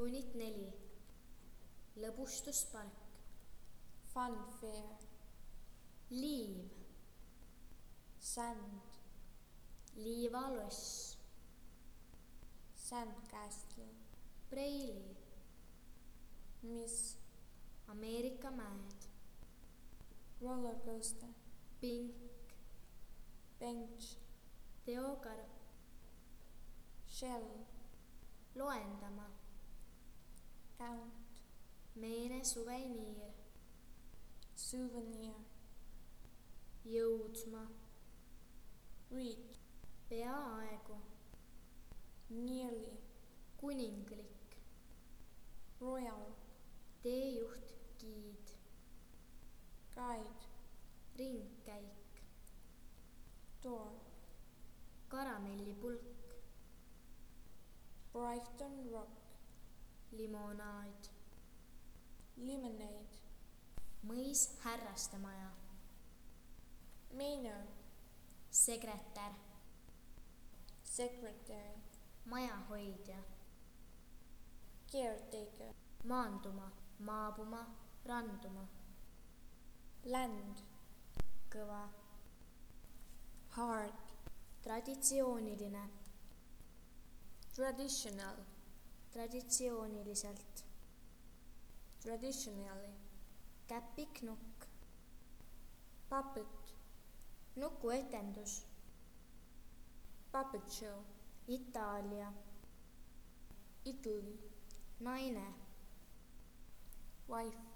Unit 4. Lõbustuspark. Fun fair. Liiv. Sand. Liivaloss. Sandcastle. Preili. Miss. Ameerika mäed. Roller coaster. Pink. Bench. Teokarp. Shell. Loendama. Count. Meene suveniir. Souvenir. Jõudma. Reach. Peaaegu. Nearly. Kuninglik. Royal. Teejuht giid. Guide. Ringkäik. Door. Karamellipulk. Brighton Rock. Limonaad. Lemonade. Mõis härrastemaja. Manor. Sekretär. Secretary. Majahoidja. Caretaker. Maanduma, maabuma, randuma. Land. Kõva. Hard. Traditsiooniline. Traditional. Traditsiooniliselt. Traditionally. Käpiknukk. Puppet. Nukuetendus. Puppet show. Itaalia. Italy. Naine. Wife.